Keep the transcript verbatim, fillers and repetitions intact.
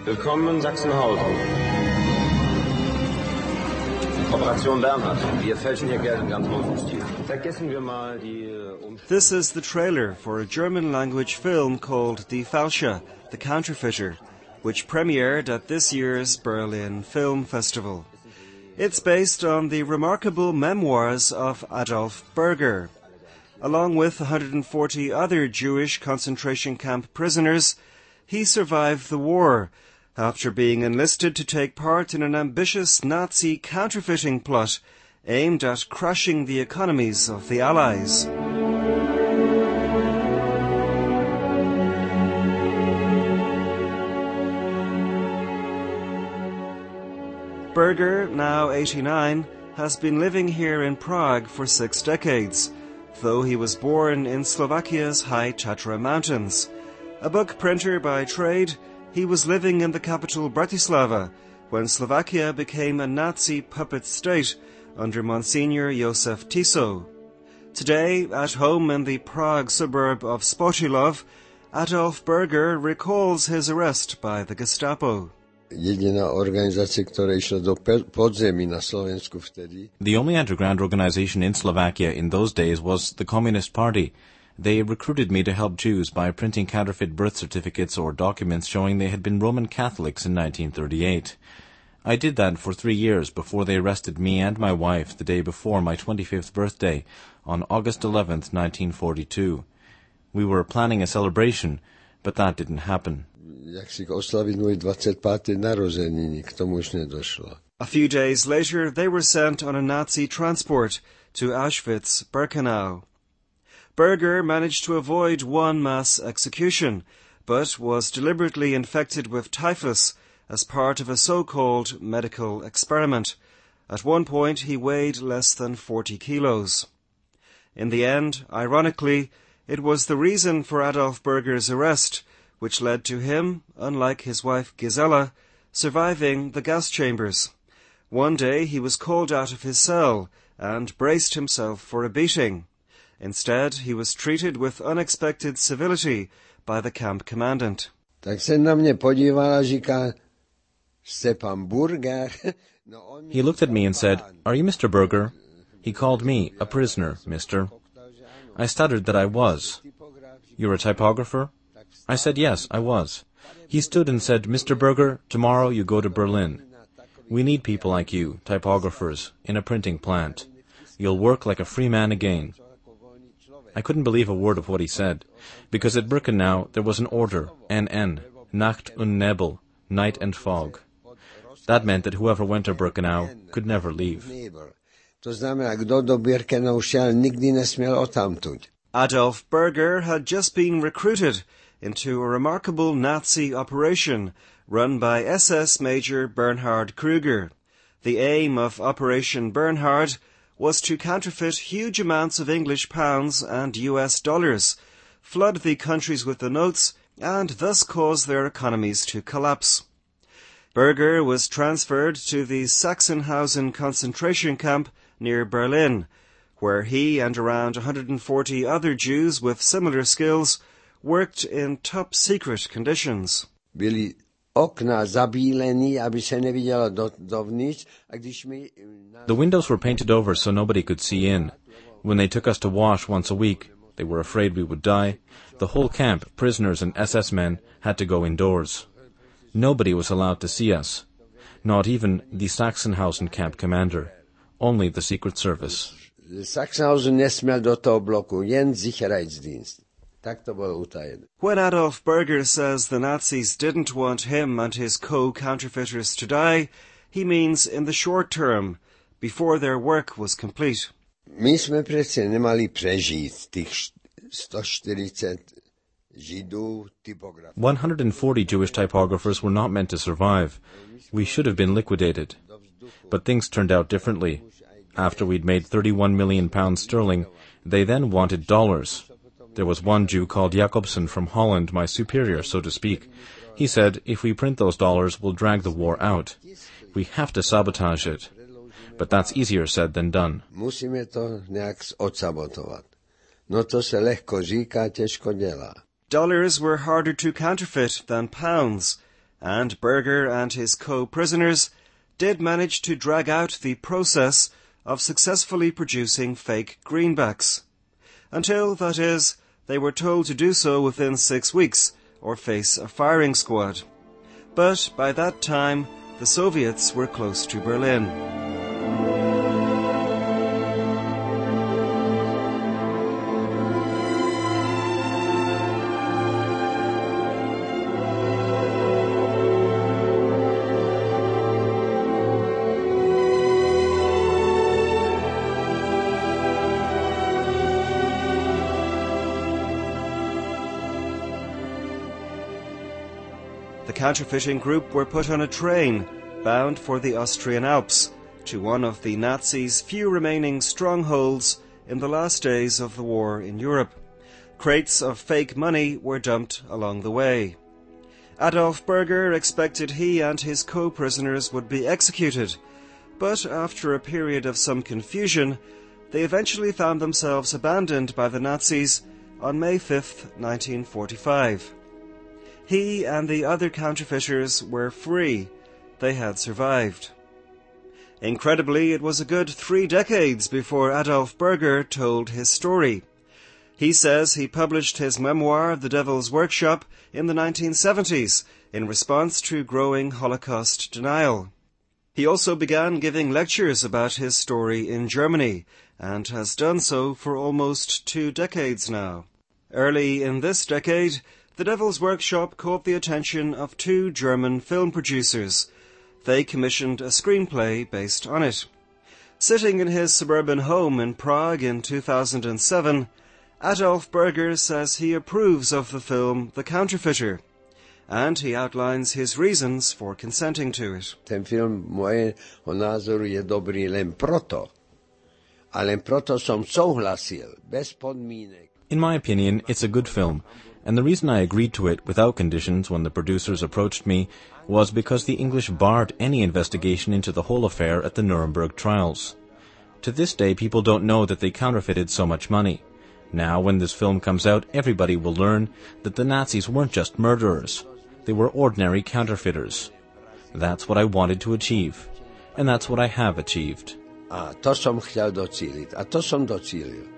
Willkommen in Sachsenhausen. Operation Bernhard. Wir fälschen hier Geld in ganz großem Stil. Vergessen wir mal die This is the trailer for a German-language film called Die Falscher, The Counterfeiter, which premiered at this year's Berlin Film Festival. It's based on the remarkable memoirs of Adolf Berger. Along with one hundred forty other Jewish concentration camp prisoners, he survived the war after being enlisted to take part in an ambitious Nazi counterfeiting plot aimed at crushing the economies of the Allies. Berger, now eighty-nine, has been living here in Prague for six decades, though he was born in Slovakia's High Tatra Mountains. A book printer by trade, he was living in the capital Bratislava when Slovakia became a Nazi puppet state under Monsignor Josef Tiso. Today, at home in the Prague suburb of Spočilov, Adolf Berger recalls his arrest by the Gestapo. The only underground organization in Slovakia in those days was the Communist Party. They recruited me to help Jews by printing counterfeit birth certificates or documents showing they had been Roman Catholics in nineteen thirty-eight. I did that for three years before they arrested me and my wife the day before my twenty-fifth birthday, on August eleventh, nineteen forty-two. We were planning a celebration, but that didn't happen. A few days later, they were sent on a Nazi transport to Auschwitz-Birkenau. Berger managed to avoid one mass execution, but was deliberately infected with typhus as part of a so-called medical experiment. At one point, he weighed less than forty kilos. In the end, ironically, it was the reason for Adolf Berger's arrest which led to him, unlike his wife Gisela, surviving the gas chambers. One day he was called out of his cell and braced himself for a beating. Instead, he was treated with unexpected civility by the camp commandant. He looked at me and said, "Are you Mister Berger?" He called me a prisoner, mister. I stuttered that I was. "You're a typographer?" I said yes, I was. He stood and said, "Mister Berger, tomorrow you go to Berlin. We need people like you, typographers, in a printing plant. You'll work like a free man again." I couldn't believe a word of what he said, because at Birkenau there was an order, N N, Nacht und Nebel, night and fog. That meant that whoever went to Birkenau could never leave. Adolf Berger had just been recruited into a remarkable Nazi operation run by S S Major Bernhard Kruger. The aim of Operation Bernhard was to counterfeit huge amounts of English pounds and U S dollars, flood the countries with the notes, and thus cause their economies to collapse. Berger was transferred to the Sachsenhausen concentration camp near Berlin, where he and around one hundred forty other Jews with similar skills worked in top-secret conditions. The windows were painted over so nobody could see in. When they took us to wash once a week, they were afraid we would die. The whole camp, prisoners and S S men, had to go indoors. Nobody was allowed to see us. Not even the Sachsenhausen camp commander. Only the Secret Service. Sachsenhausen nesmiel do toho bloku, jen Sicherheitsdienst. When Adolf Berger says the Nazis didn't want him and his co-counterfeiters to die, he means in the short term, before their work was complete. My sme prece nemali prežiť tých sto štyridsať Židov typografov. one hundred forty Jewish typographers were not meant to survive. We should have been liquidated. But things turned out differently. After we'd made thirty-one million pounds sterling, they then wanted dollars. There was one Jew called Jakobsen from Holland, my superior, so to speak. He said, if we print those dollars, we'll drag the war out. We have to sabotage it. But that's easier said than done. Musíme to nejak odsabotovať. No to se ľahko říká, ťažko delá. Dollars were harder to counterfeit than pounds, and Berger and his co-prisoners did manage to drag out the process of successfully producing fake greenbacks, until, that is, they were told to do so within six weeks or face a firing squad. But by that time, the Soviets were close to Berlin. The counterfeiting group were put on a train bound for the Austrian Alps to one of the Nazis' few remaining strongholds in the last days of the war in Europe. Crates of fake money were dumped along the way. Adolf Berger expected he and his co-prisoners would be executed, but after a period of some confusion, they eventually found themselves abandoned by the Nazis on May fifth, nineteen forty-five. He and the other counterfeiters were free. They had survived. Incredibly, it was a good three decades before Adolf Berger told his story. He says he published his memoir, The Devil's Workshop, in the nineteen seventies in response to growing Holocaust denial. He also began giving lectures about his story in Germany, and has done so for almost two decades now. Early in this decade, The Devil's Workshop caught the attention of two German film producers. They commissioned a screenplay based on it. Sitting in his suburban home in Prague in two thousand seven, Adolf Berger says he approves of the film The Counterfeiter, and he outlines his reasons for consenting to it. Ten film mojego názoru je dobrý len proto, a len proto som souhlasil, bez podmínek. In my opinion, it's a good film, and the reason I agreed to it without conditions when the producers approached me was because the English barred any investigation into the whole affair at the Nuremberg trials. To this day, people don't know that they counterfeited so much money. Now, when this film comes out, everybody will learn that the Nazis weren't just murderers. They were ordinary counterfeiters. That's what I wanted to achieve, and that's what I have achieved. A to som chcel docíliť, a to som docílil.